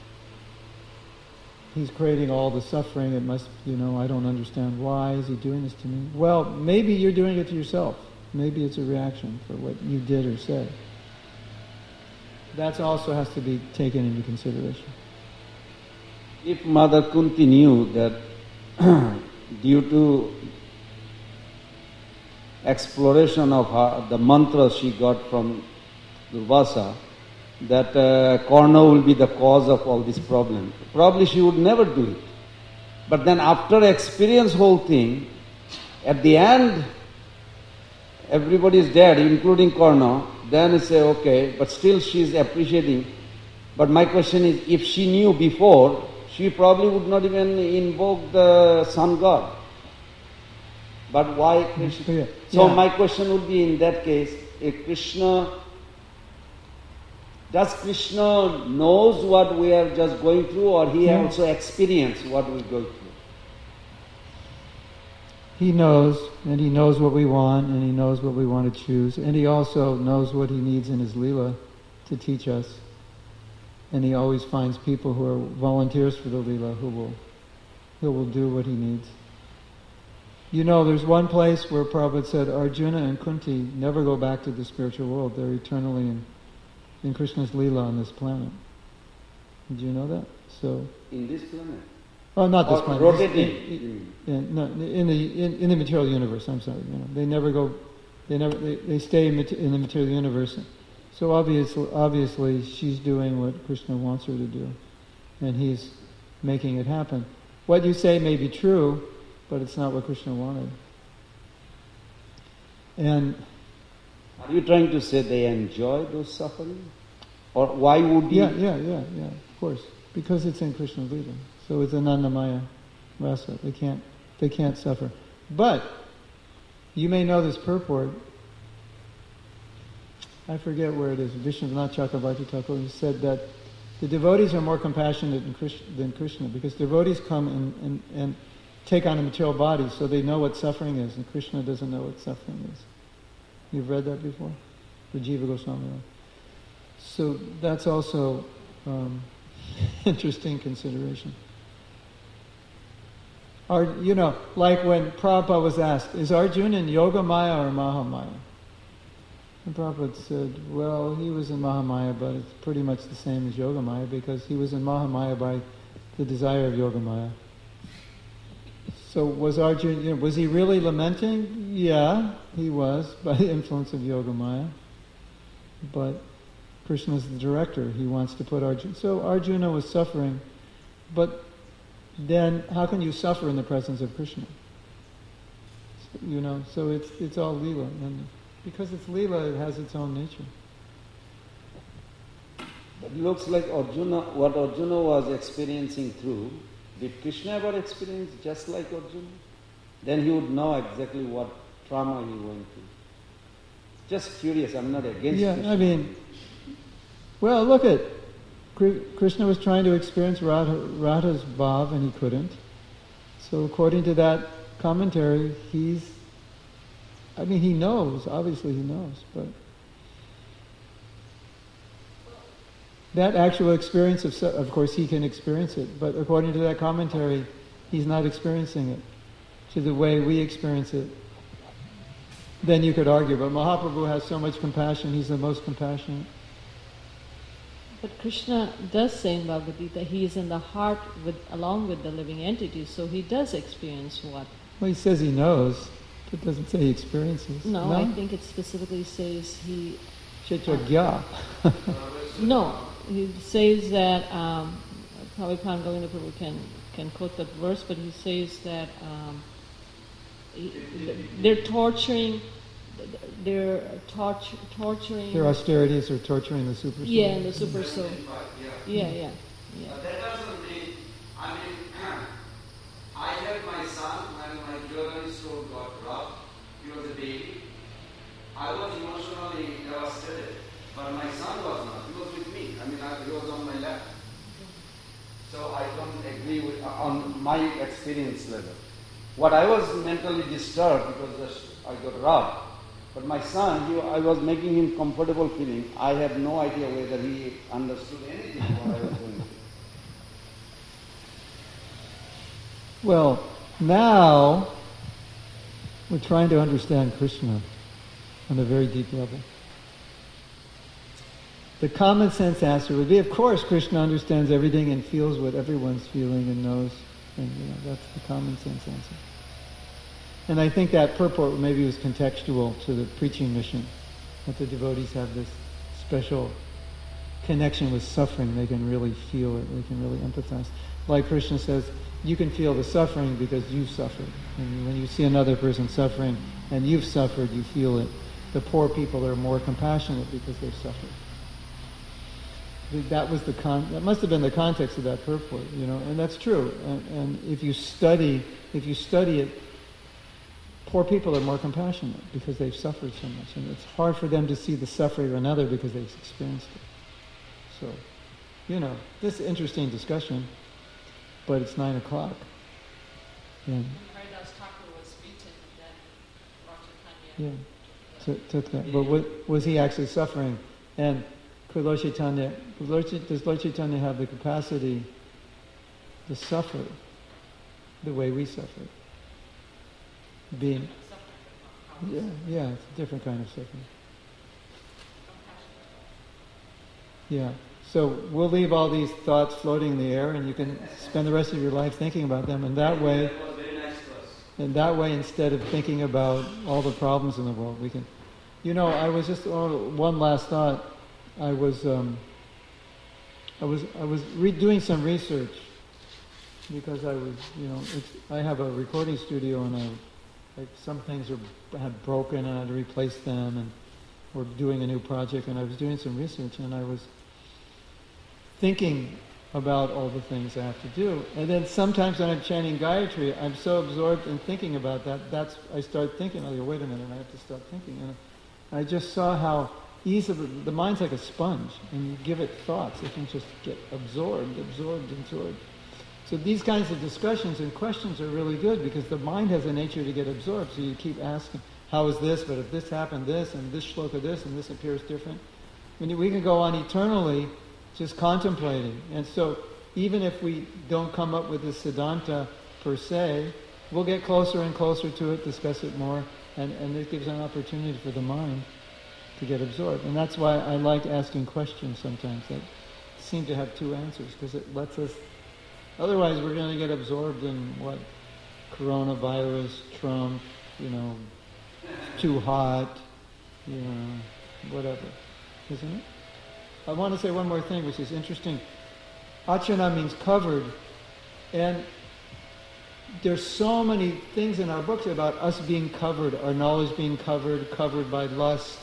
he's creating all the suffering. It must, you know, I don't understand why is he doing this to me. Well, maybe you're doing it to yourself. Maybe it's a reaction for what you did or said. That also has to be taken into consideration. If Mother Kunti knew that due to exploration of her, the mantra she got from Durvasa, that uh, Karna will be the cause of all this problem, probably she would never do it. But then after experience whole thing, at the end, everybody is dead, including Karna, then you say, okay, but still she is appreciating. But my question is, if she knew before, she probably would not even invoke the sun god. But why Krishna? Yeah. So Yeah. my question would be, in that case, if Krishna, does Krishna knows what we are just going through, or he Yeah. also experienced what we go through? He knows, and he knows what we want, and he knows what we want to choose, and he also knows what he needs in his Leela to teach us. And he always finds people who are volunteers for the Leela who will, who will do what he needs. You know, there's one place where Prabhupada said Arjuna and Kunti never go back to the spiritual world. They're eternally in, in Krishna's Leela on this planet. Did you know that? So, In this planet? oh, not this Or planet. rotating? In, in, no, in the in, in the material universe. I'm sorry. You know, they never go. They never. They, they stay in, in the material universe. So obviously, obviously, she's doing what Krishna wants her to do, and he's making it happen. What you say may be true, but it's not what Krishna wanted. And Are you trying to say they enjoy those suffering? Or why would you? yeah, yeah, yeah, yeah. Of course, because it's in Krishna's Leela. So it's Anandamaya rasa. They can't. They can't suffer. But you may know this purport. I forget where it is. Vishwanath Chakravarti Thakur, he said that the devotees are more compassionate than Krishna, than Krishna because devotees come and, and, and take on a material body, so they know what suffering is, and Krishna doesn't know what suffering is. You've read that before? The Jiva Goswami. So that's also um, interesting consideration. Or, you know, like when Prabhupada was asked, is Arjuna in Yoga Maya or Mahamaya? And Prabhupada said, well, he was in Mahamaya, but it's pretty much the same as Yoga Maya because he was in Mahamaya by the desire of Yoga Maya. So was Arjuna, you know, was he really lamenting? Yeah, he was, by the influence of Yoga Maya. But Krishna is the director. He wants to put Arjuna. So Arjuna was suffering, but then how can you suffer in the presence of Krishna? So, you know, so it's it's all Leela. And because it's Leela, it has its own nature. It looks like Arjuna, what Arjuna was experiencing through, did Krishna ever experience just like Arjuna? Then he would know exactly what trauma he went through. Just curious, I'm not against Yeah, Krishna. I mean, well, look at, Krishna was trying to experience Radha, Radha's bhav and he couldn't. So according to that commentary, he's, I mean, he knows, obviously he knows, but that actual experience of, of course he can experience it, but according to that commentary, he's not experiencing it to the way we experience it. Then you could argue, but Mahaprabhu has so much compassion, he's the most compassionate. But Krishna does say in Bhagavad Gita, he is in the heart with, along with the living entities, so he does experience what? Well, he says he knows, but doesn't say he experiences. No, I think it specifically says he... Chitragya. No, he says that, um, probably Govinda Prabhu can, can quote that verse, but he says that um, he, they're torturing, they're torture, torturing... Their austerities are torturing the super soul. Yeah, the super soul. Yeah, yeah, yeah. But that doesn't mean, I mean, I had my son when my jewelry store got robbed. He was a baby. I was emotionally devastated, but my son was not. He was with me. I mean, I, he was on my lap. So I don't agree with, uh, on my experience level. What I was mentally disturbed because I got robbed. But my son, he, I was making him comfortable feeling. I have no idea whether he understood anything what I was doing. Well, now we're trying to understand Krishna on a very deep level. The common sense answer would be, of course, Krishna understands everything and feels what everyone's feeling and knows. And you know, that's the common sense answer. And I think that purport maybe was contextual to the preaching mission, that the devotees have this special connection with suffering. They can really feel it. They can really empathize. Like Krishna says, you can feel the suffering because you've suffered. And when you see another person suffering and you've suffered, you feel it. The poor people are more compassionate because they've suffered. That was the con- that must have been the context of that purport, you know, and that's true. And, and if you study, if you study it, poor people are more compassionate because they've suffered so much, and it's hard for them to see the suffering of another because they've experienced it. So, you know, this is an interesting discussion, but it's nine o'clock. And Haridas Thakur was beaten, and then Lord Chaitanya yeah, took that. But what, was he actually suffering? And could Lord Chaitanya, does Lord Chaitanya have the capacity to suffer the way we suffer? Being, yeah, yeah, it's a different kind of suffering. Yeah. So we'll leave all these thoughts floating in the air, and you can spend the rest of your life thinking about them. And that way, and that way, instead of thinking about all the problems in the world, we can. You know, I was just oh, one last thought. I was, um, I was, I was re- doing some research because I was, you know, it's, I have a recording studio, and I, like, some things are had broken, and I had to replace them, and we're doing a new project, and I was doing some research, and I was thinking about all the things I have to do. And then sometimes when I'm chanting Gayatri, I'm so absorbed in thinking about that, that's, I start thinking, oh, wait a minute, I have to stop thinking. And I just saw how easily, the mind's like a sponge, and you give it thoughts, it can just get absorbed, absorbed, absorbed. So these kinds of discussions and questions are really good because the mind has a nature to get absorbed, so you keep asking, how is this, but if this happened this, and this shloka this, and this appears different. I mean, we can go on eternally just contemplating. And so even if we don't come up with this Siddhanta per se, we'll get closer and closer to it, discuss it more, and, and it gives an opportunity for the mind to get absorbed. And that's why I like asking questions sometimes that seem to have two answers, because it lets us, otherwise we're going to get absorbed in what, coronavirus, Trump, you know, too hot, you know, whatever, isn't it? I want to say one more thing, which is interesting. Achana means covered, and there's so many things in our books about us being covered, our knowledge being covered, covered by lust,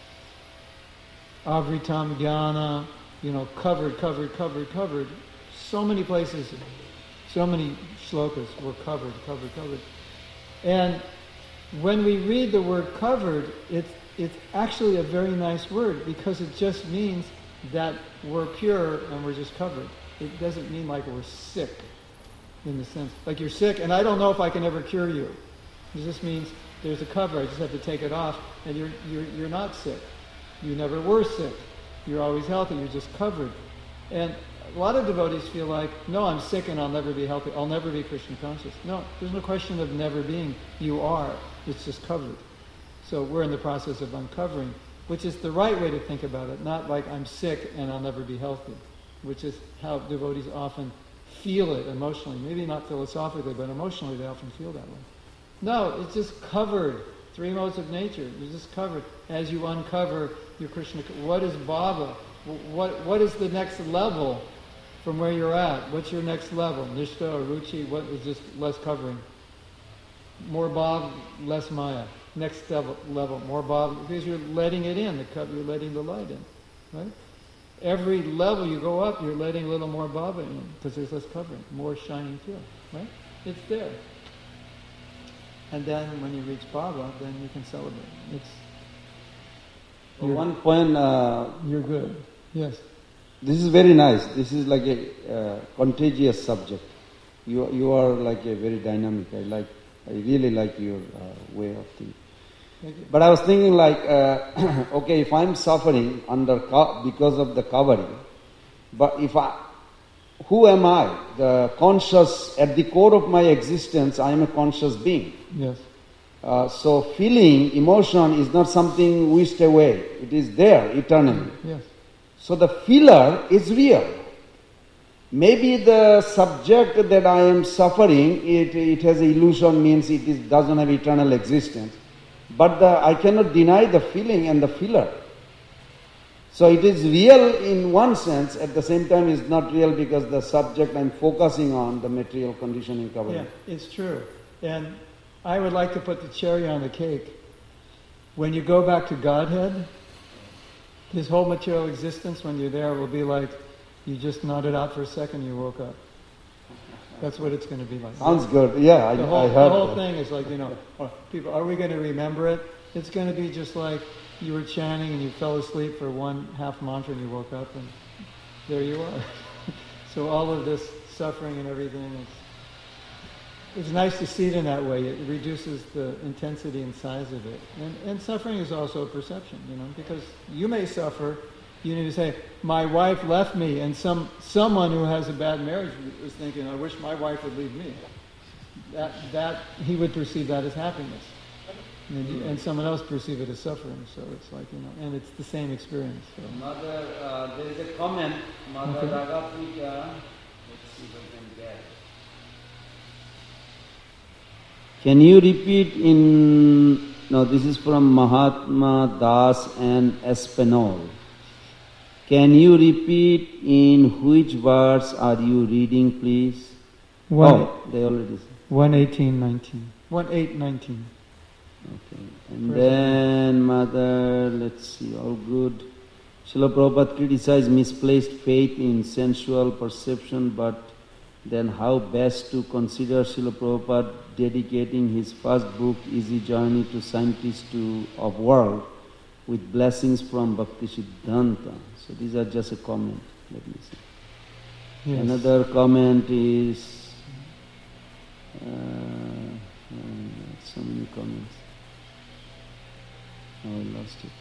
avritam jnana, you know, covered, covered, covered, covered. So many places, so many shlokas were covered, covered, covered. And when we read the word covered, it's, it's actually a very nice word because it just means that we're pure and we're just covered. It doesn't mean like we're sick in the sense, like you're sick and I don't know if I can ever cure you. It just means there's a cover, I just have to take it off, and you're, you're, you're not sick. You never were sick. You're always healthy, you're just covered. And a lot of devotees feel like, no, I'm sick and I'll never be healthy, I'll never be Krishna conscious. No, there's no question of never being. You are. It's just covered. So we're in the process of uncovering, which is the right way to think about it, not like I'm sick and I'll never be healthy, which is how devotees often feel it emotionally. Maybe not philosophically, but emotionally they often feel that way. No, it's just covered. Three modes of nature. You're just covered. As you uncover your Krishna, what is bhava? What What is the next level from where you're at? What's your next level? Nishta or ruchi? What is just less covering? More bhav, less maya. Next level, level more bhav, because you're letting it in. The cup, you're letting the light in, right? Every level you go up, you're letting a little more bhava in because there's less covering, more shining through, right? It's there. And then when you reach bhava, then you can celebrate. It's Well, one point, uh, you're good. Yes. This is very nice. This is like a uh, contagious subject. You you are like a very dynamic. I like. I really like your uh, way of thinking. Thank you. But I was thinking like, uh, okay, if I'm suffering under co- because of the covering, but if I, who am I? The conscious, at the core of my existence, I am a conscious being. Yes. Uh, so feeling, emotion is not something wished away. It is there eternally. Yes. So the feeler is real. Maybe the subject that I am suffering, it, it has an illusion, means it is, doesn't have eternal existence. But the, I cannot deny the feeling and the feeler. So it is real in one sense, at the same time it's not real because the subject I'm focusing on, the material conditioning covering. Yeah, it's true. And I would like to put the cherry on the cake. When you go back to Godhead, this whole material existence, when you're there, will be like you just nodded out for a second, you woke up. That's what it's going to be like. Sounds good. Yeah, I, the whole, I heard The whole that. thing is like, you know, are people, are we going to remember it? It's going to be just like you were chanting and you fell asleep for one half mantra and you woke up and there you are. So all of this suffering and everything, it's, it's nice to see it in that way. It reduces the intensity and size of it. And, and suffering is also a perception, you know, because you may suffer. You need to say, my wife left me, and some someone who has a bad marriage was thinking, I wish my wife would leave me. That that he would perceive that as happiness. And, you, and someone else perceive it as suffering. So it's like, you know, and it's the same experience. So. Mother, uh, there is a comment, Mother Okay. Ragaprita, let's see if I can get. Can you repeat in, no, this is from Mahatma Das and Espinol. Can you repeat in which verse are you reading, please? One, oh, they already said. one eighteen nineteen. one eight nineteen. Okay. And Present. then, Mother, let's see, all good. Srila Prabhupada criticized misplaced faith in sensual perception, but then how best to consider Srila Prabhupada dedicating his first book, Easy Journey to Scientists to, of World, with blessings from Bhakti Siddhanta. So these are just a comment. Let me see. Yes. Another comment is, uh, uh, so many comments. Oh, I lost it.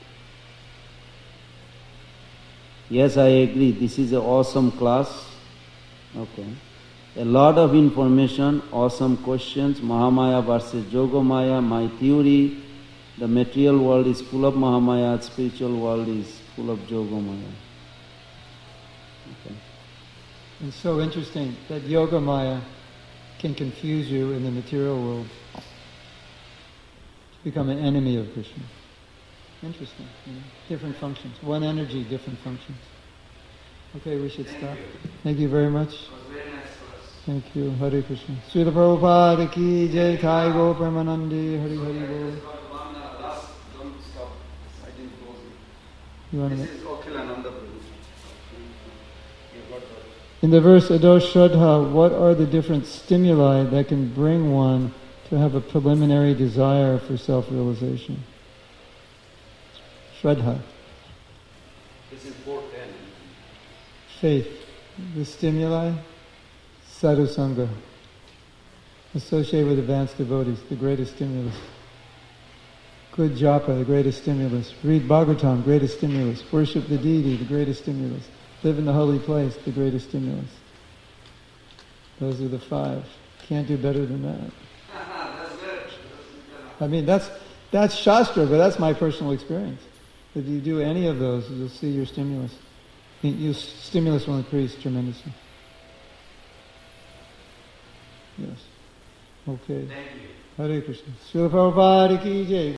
Yes, I agree. This is an awesome class. Okay. A lot of information, awesome questions. Mahamaya versus Yogamaya, my theory. The material world is full of Mahamaya, spiritual world is full of Yogamaya. Okay. It's so interesting that Yoga Maya can confuse you in the material world to become an enemy of Krishna. Interesting. You know? Different functions. One energy, different functions. Okay, we should Thank stop. you. Thank you very much. It was very nice for us. Thank you. Hare Krishna. Srila Prabhupada ki jai, Thai Go Premanandi, Hari Hari Bol. Just got one uh, last, don't stop. I didn't close it. You want to This is Okhilananda Prabhu. You got that. In the verse Adosh Shraddha, what are the different stimuli that can bring one to have a preliminary desire for self-realization? Shraddha, This is four ten. faith. The stimuli, sadhu sangha. Associate with advanced devotees, the greatest stimulus. Good japa, the greatest stimulus. Read Bhagavatam, greatest stimulus. Worship the deity, the greatest stimulus. Live in the holy place, the greatest stimulus. Those are the five. Can't do better than that. That's good. I mean, that's that's Shastra, but that's my personal experience. If you do any of those, you'll see your stimulus. Your stimulus will increase tremendously. Yes. Okay. Thank you. Hare Krishna. Srila Prabhupada ki jai.